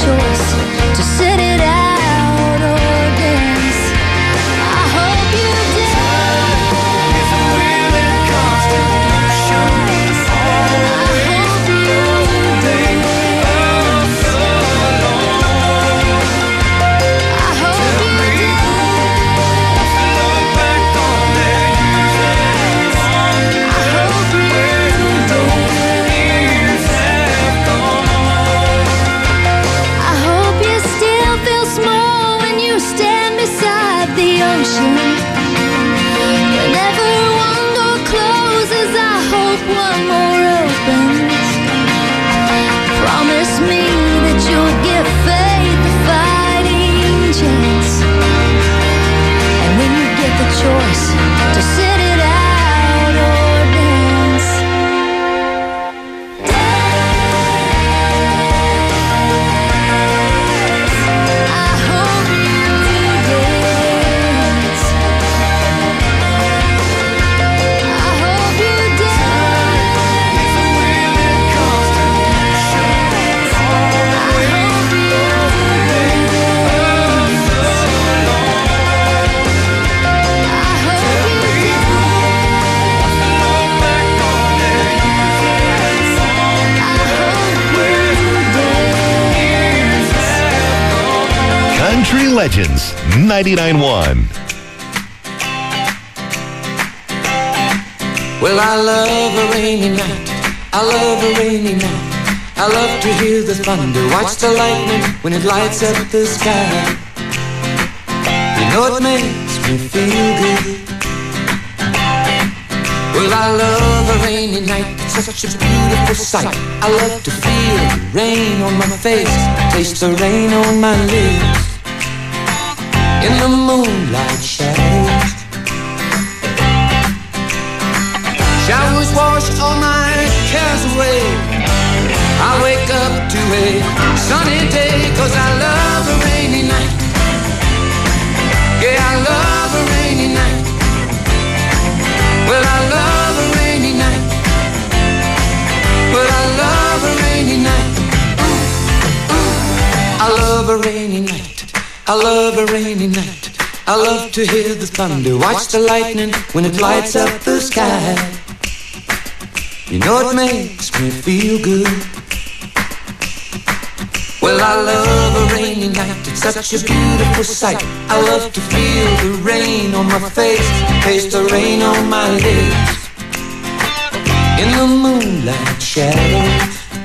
choice to sit it out or dance. I hope you dance. Whenever one door closes, I hope one more opens. Promise me that you'll give faith a fighting chance. And when you get the choice to sit it out or dance, I hope you dance. Country Legends 99.1. Well, I love a rainy night. I love a rainy night. I love to hear the thunder, watch the lightning when it lights up the sky. You know it makes me feel good. Well, I love a rainy night. It's such a beautiful sight. I love to feel the rain on my face, taste the rain on my lips. In the moonlight shadows, showers wash all my cares away. I wake up to a sunny day, 'cause I love a rainy night. Yeah, I love a rainy night. Well, I love a rainy night. Well, I love a rainy night. I love a rainy night. I love a rainy night. I love to hear the thunder, watch the lightning when it lights up the sky. You know it makes me feel good. Well, I love a rainy night. It's such a beautiful sight. I love to feel the rain on my face, taste the rain on my lips. In the moonlight shadows,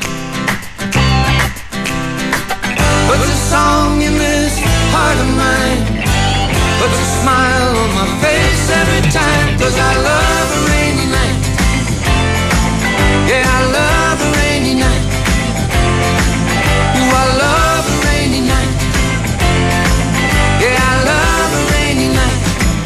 puts a song in this heart of mine, puts a smile on my face every time, 'cause I love a rainy night. Yeah, I love a rainy night. Ooh, I love a rainy night. Yeah, I love a rainy night.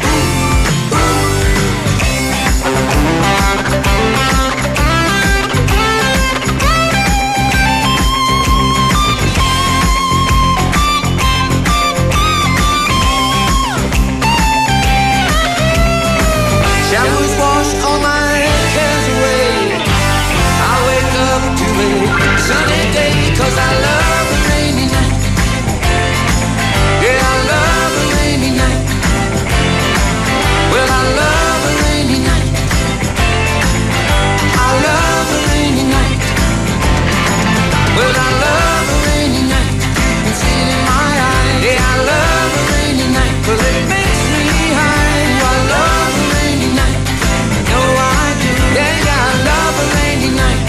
Showers wash all my cares away. I wake up to a sunny day, 'cause I love a rainy night. Yeah, I love a rainy night. Well, I love a rainy night. I love a rainy night. Well, I love a rainy night. You can see it in my eyes. Yeah, I love a rainy night, 'cause it makes me high. I love a rainy night. No, I do. Yeah, yeah, I love a rainy night.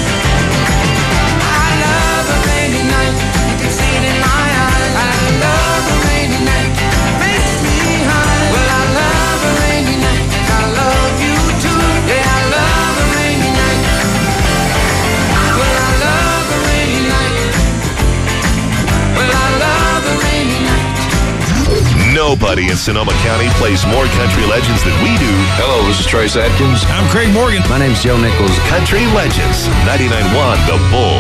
I love a rainy night. You can see it in my eyes. I love a rainy night. Makes me high. Well, I love a rainy night. I love you too. Yeah, I love a rainy night. Well, I love a rainy night. Well, I love a rainy night. Nobody in Sonoma County plays more country legends than we do. Hello, this is Trace Atkins. I'm Craig Morgan. My name's Joe Nichols. Country Legends 99.1 The Bull.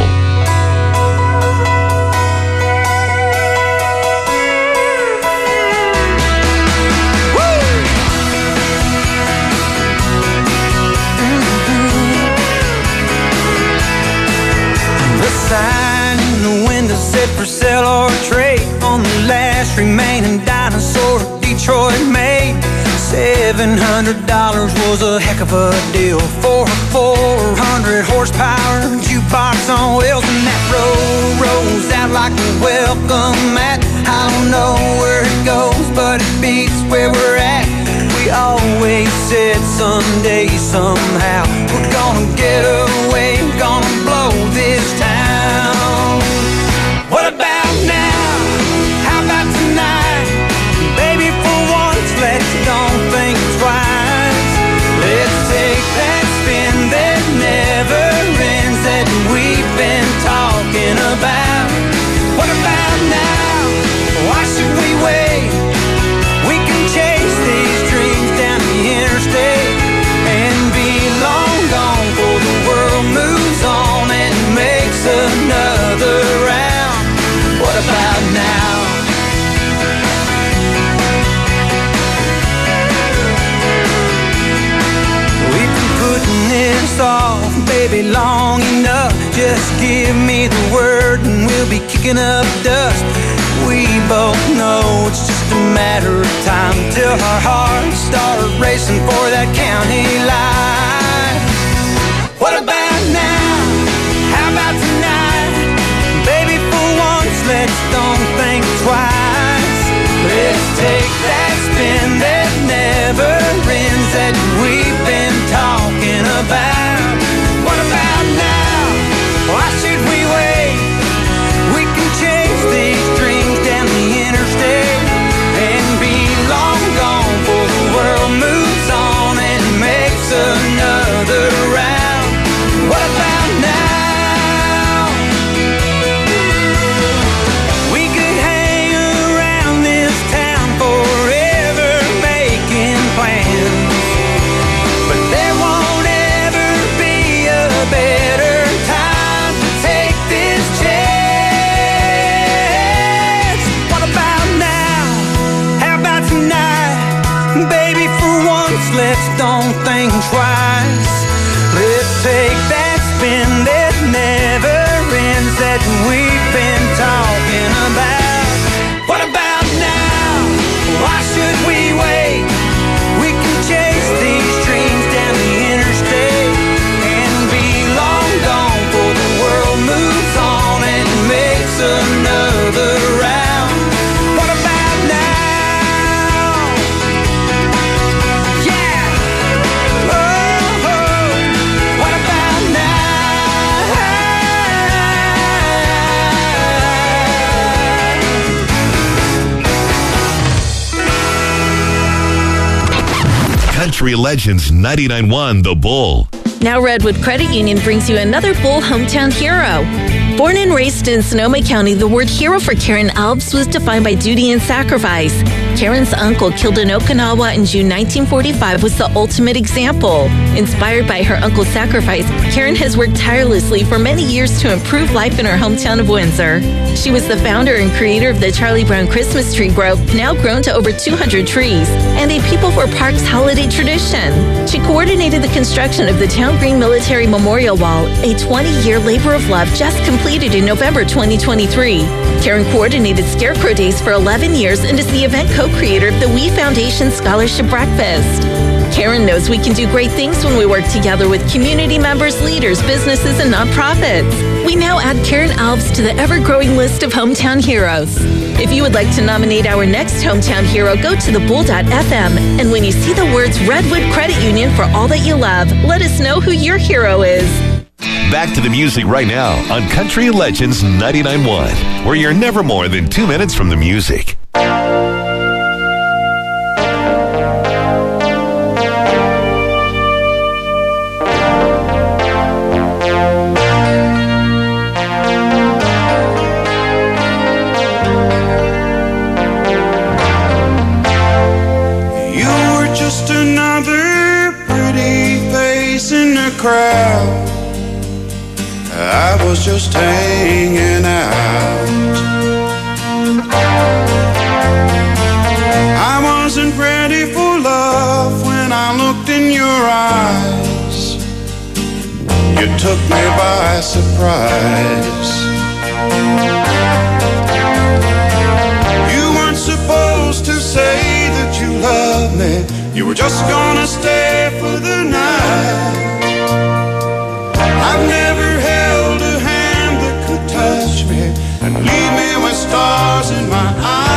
The sign in the window said for sale Detroit made. $700 was a heck of a deal for a 400 horsepower jukebox on wheels, and that road rolls out like a welcome mat. I don't know where it goes, but it beats where we're at. We always said someday, somehow, we're gonna get away, gonna blow this town. What about now? How about tonight? Baby, for once, let's don't think twice. Let's take that spin that never ends that we've been talking about. What about now? Why should we wait? We can chase these dreams down the interstate and be long gone before the world moves on and makes another round. What about now? We've been putting this off, baby, long enough. Just give me the word and we'll be kicking up dust. We both know it's just a matter of time till our hearts start racing for that county line. What about now? How about tonight? Baby, for once, let's don't think twice. Let's take that spin that never ends that we've been talking about. What about now? Why should we wait? We can chase these dreams down the interstate and be long gone before the world moves on and makes another round. What about now? We could hang around this town forever making plans, but there won't ever be a better time to take this chance. What about now? How about tonight? Baby, for once, let's don't think twice. Let's take that spin that never ends that we've been talking about. What about now? Why should we wait? We can chase these dreams down the interstate and be long gone before the world moves on and makes another round. What about now? Yeah. Oh, what about now? Country Legends 99.1 The Bull. Now Redwood Credit Union brings you another Bull hometown hero. Born and raised in Sonoma County, the word hero for Karen Alves was defined by duty and sacrifice. Karen's uncle, killed in Okinawa in June 1945, was the ultimate example. Inspired by her uncle's sacrifice, Karen has worked tirelessly for many years to improve life in her hometown of Windsor. She was the founder and creator of the Charlie Brown Christmas Tree Grove, now grown to over 200 trees, and a People for Parks holiday tradition. She coordinated the construction of the Town Green Military Memorial Wall, a 20-year labor of love just completed in November 2023. Karen coordinated Scarecrow Days for 11 years and is the event co-creator of the We Foundation Scholarship Breakfast. Karen knows we can do great things when we work together with community members, leaders, businesses, and nonprofits. We now add Karen Alves to the ever-growing list of hometown heroes. If you would like to nominate our next hometown hero, go to thebull.fm, and when you see the words Redwood Credit Union for all that you love, let us know who your hero is. Back to the music right now on Country Legends 99.1, where you're never more than 2 minutes from the music. You were just another pretty face in the crowd. I was just hanging out. I wasn't ready for love when I looked in your eyes. You took me by surprise. You weren't supposed to say that you me, you were just gonna stay for the night. I've never held a hand that could touch me and leave me with stars in my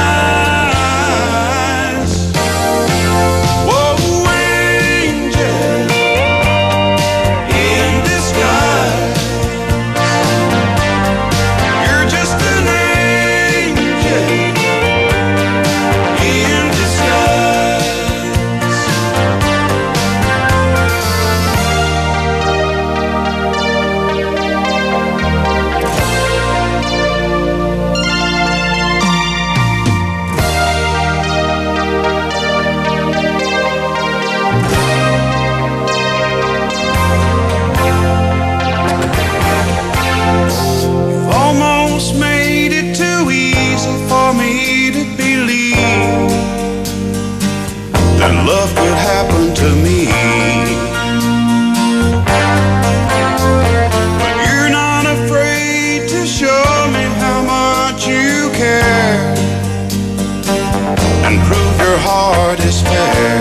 eyes. Whoa, angel in disguise, you're just an angel in disguise. You've almost made it too easy for me to believe that love could happen to me. But you're not afraid to show me how much you care and prove your heart is fair.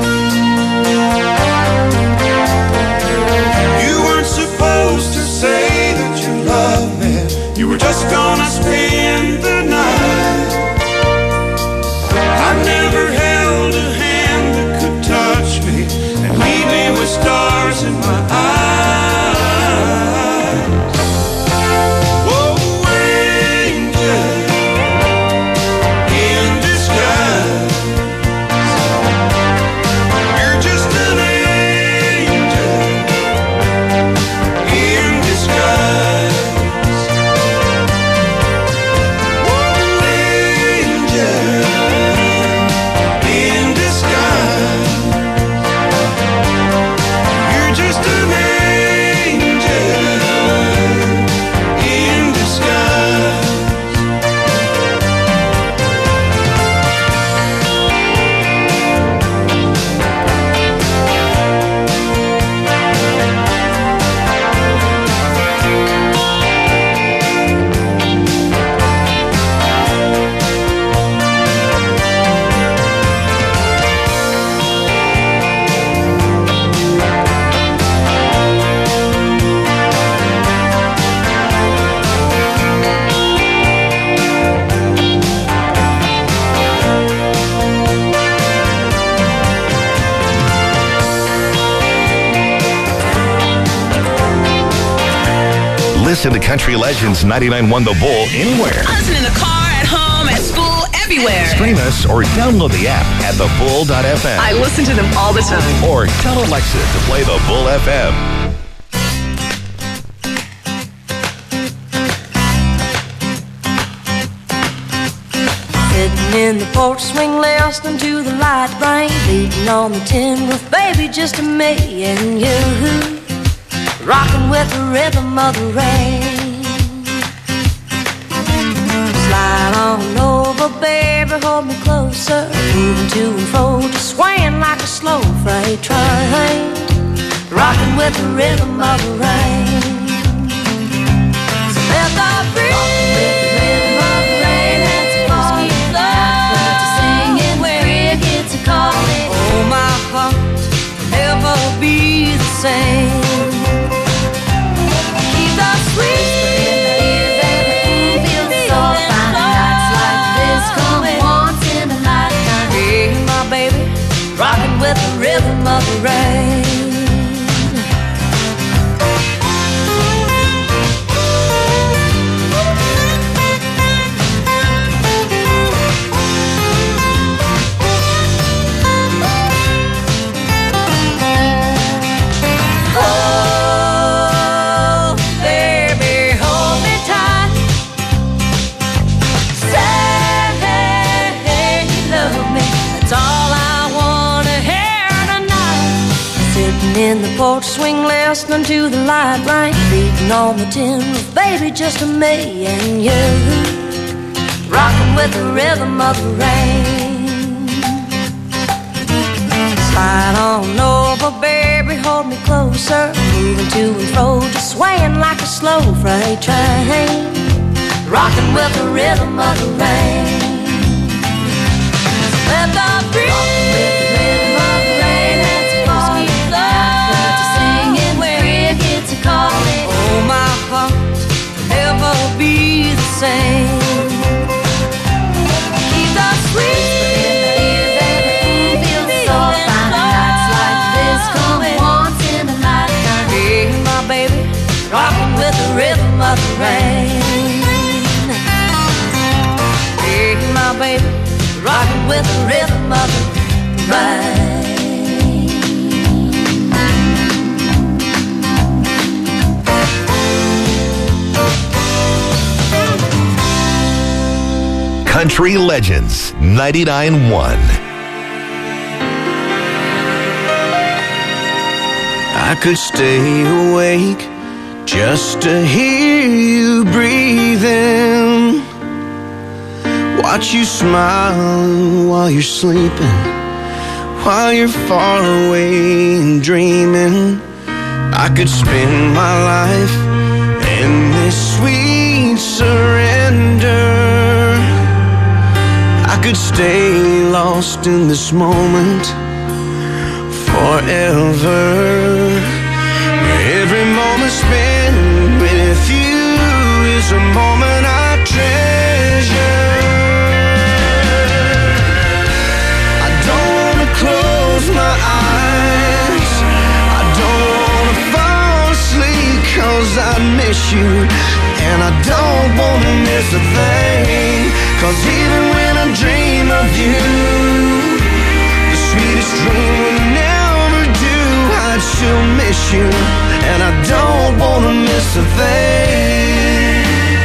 You weren't supposed to say that you love me. You were just gonna spend the night. I've never held a hand that could touch me and leave me with stars in my eyes. Whoa, angel in disguise, you're just an angel in disguise. Whoa, angel in disguise, you're just an angel in disguise. Listen to Country Legends 99.1 The Bull anywhere. Listen in the car, at home, at school, everywhere. Stream us or download the app at thebull.fm. I listen to them all the time. Or tell Alexa to play The Bull FM. Sitting in the porch swing, listening to the light rain, beating on the tin roof, baby, just me and you, rocking with the rhythm of the rain. Slide on over, baby, hold me closer, moving to and fro, just swaying like a slow freight train, rocking with the rhythm of the rain. So let the rhythm of the rain and to keep love singing where it gets a calling. Oh, my heart will never be the same. Keep the sweet feel so fine. Nights like this come once in a lifetime. Hey, my baby, rocking with the rhythm of the rain. In the porch swing, listening to the light rain, beating on the tin roof, baby, just me and you, rocking with the rhythm of the rain. Slide on over, baby, hold me closer, moving to and fro, just swaying like a slow freight train, rocking with the rhythm of the rain. Let the breeze same. Keep those sweet baby, feels so fine. Nights like this come once in a lifetime. Hey, my baby, rocking with the rhythm of the rain. Hey, my baby, rocking with the rhythm of the rain. Country Legends 99.1. I could stay awake just to hear you breathing, watch you smile while you're sleeping, while you're far away and dreaming. I could spend my life in this sweet surrender. I could stay lost in this moment forever. Every moment spent with you is a moment I treasure. I don't wanna close my eyes, I don't wanna fall asleep, 'cause I miss you, and I don't wanna miss a thing. 'Cause even when I dream of you, the sweetest dream will never do. I'd still miss you, and I don't wanna miss a thing.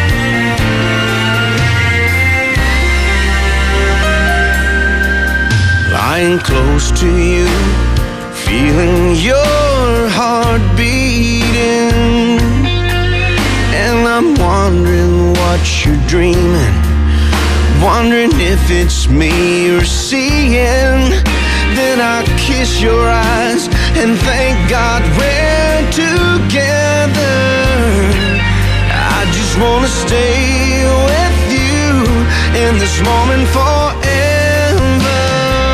Lying close to you, feeling your heart beating, and I'm wondering what you're dreaming, wondering if it's me you're seeing. Then I kiss your eyes and thank God we're together. I just wanna stay with you in this moment forever.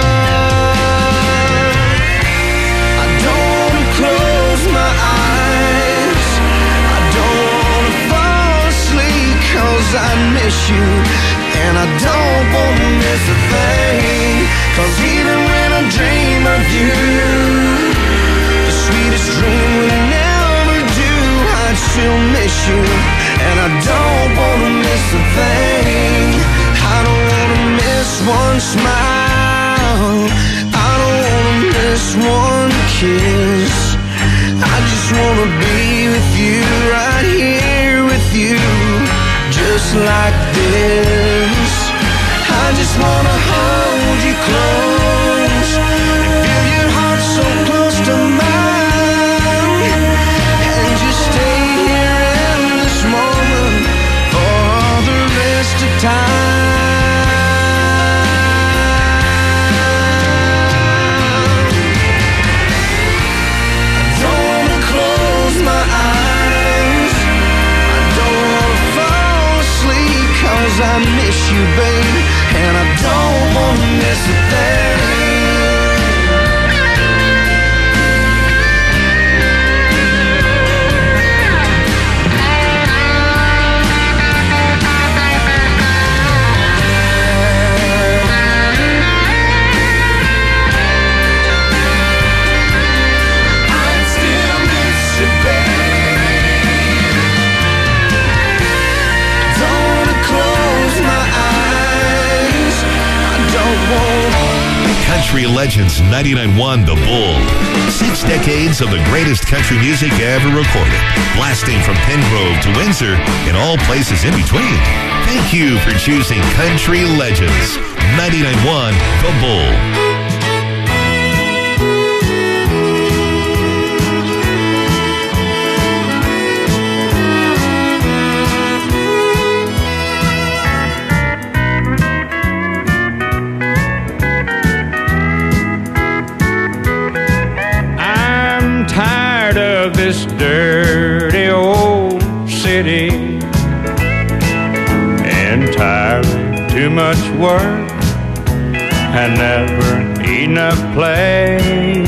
I don't wanna close my eyes, I don't wanna fall asleep, 'cause I miss you, and I don't wanna miss a thing. 'Cause even when I dream of you, the sweetest dream will never do. I'd still miss you, and I don't wanna miss a thing. I don't wanna miss one smile, I don't wanna miss one kiss. I just wanna be with you, right here with you, just like this. I just wanna hold you close and feel your heart so close to mine, and just stay here in this moment for all the rest of time. I don't wanna close my eyes, I don't wanna fall asleep, 'cause I miss you, baby, and I don't wanna miss a thing. I still miss you, baby. Don't wanna close my eyes, I don't wanna. Country Legends 99.1 The Bull. 6 decades of the greatest country music ever recorded, blasting from Pengrove to Windsor and all places in between. Thank you for choosing Country Legends 99.1 The Bull. This dirty old city, entirely too much work and never enough play.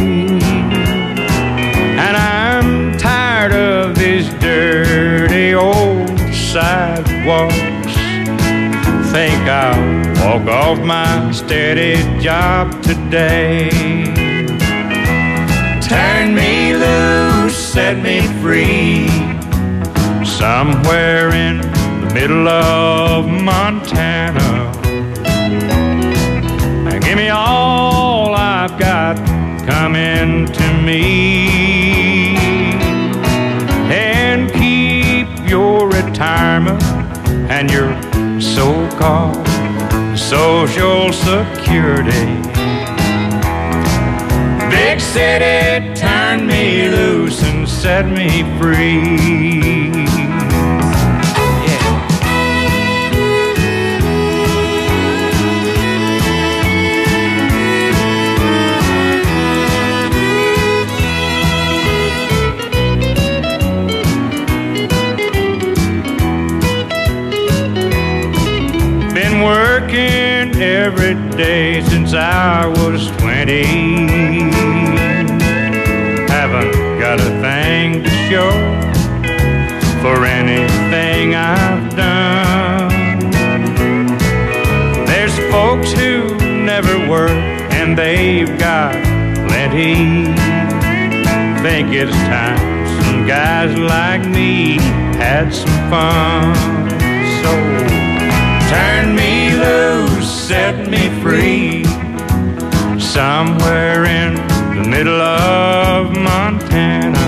And I'm tired of these dirty old sidewalks walk off my steady job today. Turn me loose, set me free, somewhere in the middle of Montana. And give me all I've got coming to me, and keep your retirement and your so-called Social Security. Big city, turn me loose and set me free. Been working every day since I was 20. Haven't got a thing to show for anything I've done. There's folks who never work and they've got plenty. Think it's time some guys like me had some fun. So turn me loose, set me free, somewhere in the middle of Montana.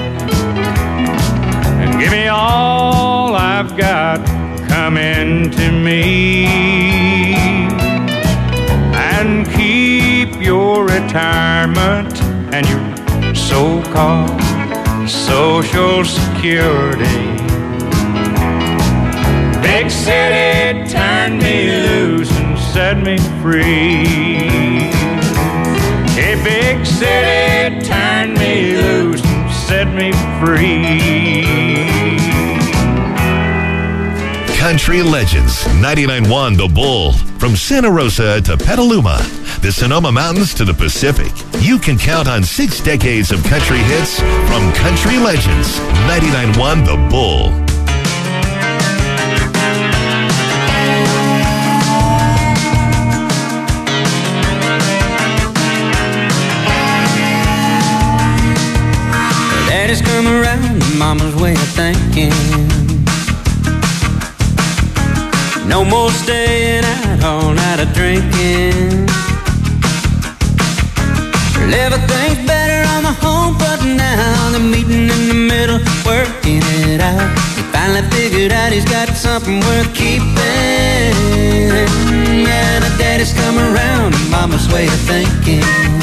And give me all I've got coming to me, and keep your retirement and your so-called Social Security. Big city, turn me loose and set me free. Hey, big city, turn me loose and set me free. Country Legends, 99.1 The Bull. From Santa Rosa to Petaluma, the Sonoma Mountains to the Pacific, you can count on 6 decades of country hits from Country Legends, 99.1 The Bull. Daddy's come around, mama's way of thinking. No more staying out all night of drinking. Everything's better on the home front now. They're meeting in the middle, working it out. He finally figured out he's got something worth keeping. Yeah, the daddy's come around, mama's way of thinking.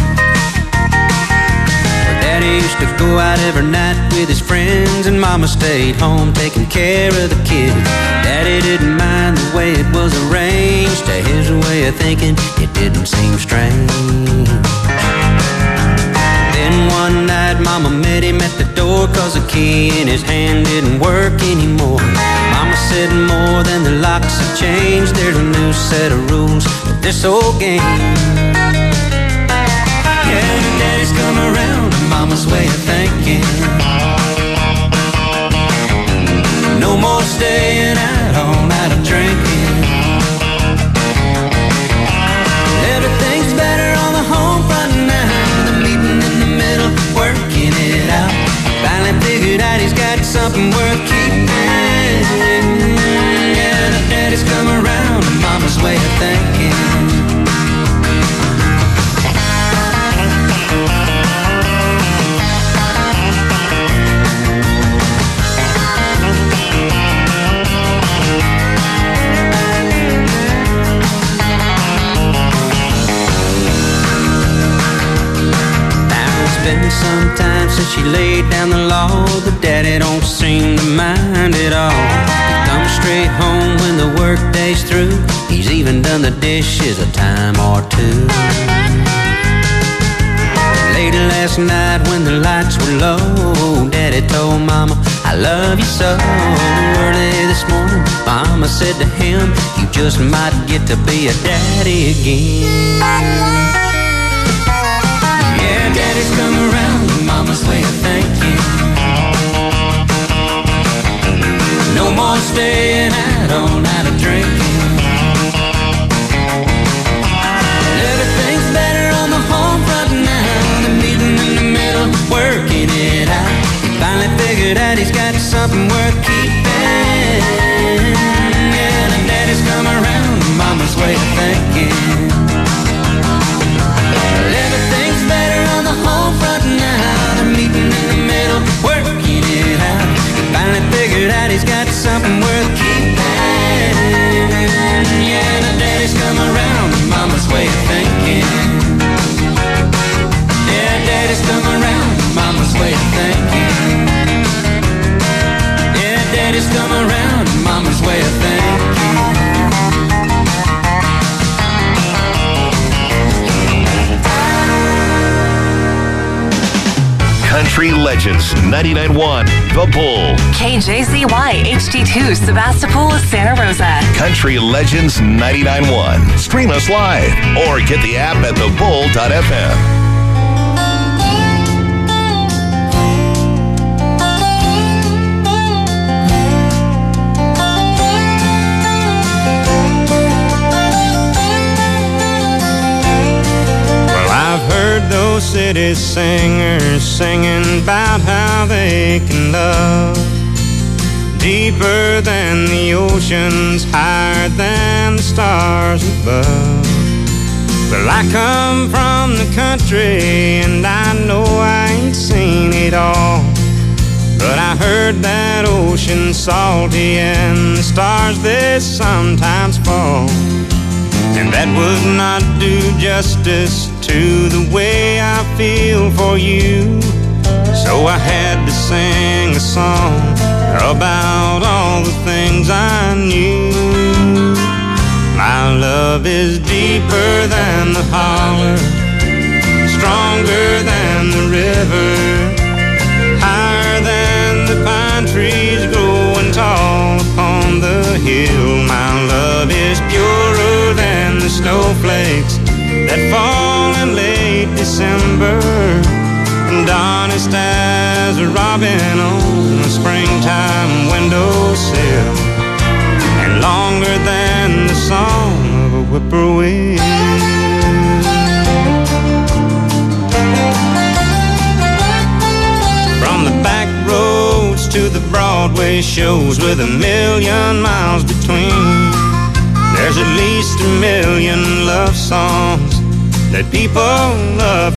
Daddy used to go out every night with his friends, and mama stayed home taking care of the kids. Daddy didn't mind the way it was arranged. To his way of thinking, it didn't seem strange. Then one night mama met him at the door, 'cause the key in his hand didn't work anymore. Mama said more than the locks have changed. There's a new set of rules to this old game. Yeah, daddy's come around, mama's way of thinking. No more staying out all night of drinking. Everything's better on the home front now. The meeting in the middle, working it out. Finally figured out he's got something worth keeping. Yeah, the daddy's come around, mama's way of thinking. Been some time since she laid down the law, but daddy don't seem to mind at all. He comes straight home when the work day's through. He's even done the dishes a time or two. Later last night when the lights were low, daddy told mama, I love you so. Early this morning, mama said to him, you just might get to be a daddy again. Daddy's come around, mama's way of thinking. No more staying out all night of drinking. Country Legends 99.1 The Bull. KJZY HD2 Sebastopol, Santa Rosa. Country Legends 99.1. Stream us live or get the app at thebull.fm. Those city singers singing about how they can love deeper than the oceans, higher than the stars above. Well, I come from the country and I know I ain't seen it all, but I heard that ocean salty and the stars they sometimes fall. And that would not do justice to the way I feel for you. So I had to sing a song about all the things I knew. My love is deeper than the holler, stronger than the river, higher than the pine trees growing tall upon the hill. My love is purer than the snowflakes that fall in late December, and honest as a robin on a springtime windowsill, and longer than the song of a whippoorwill. From the back roads to the Broadway shows with 1,000,000 miles between, there's at least 1,000,000 love songs that people love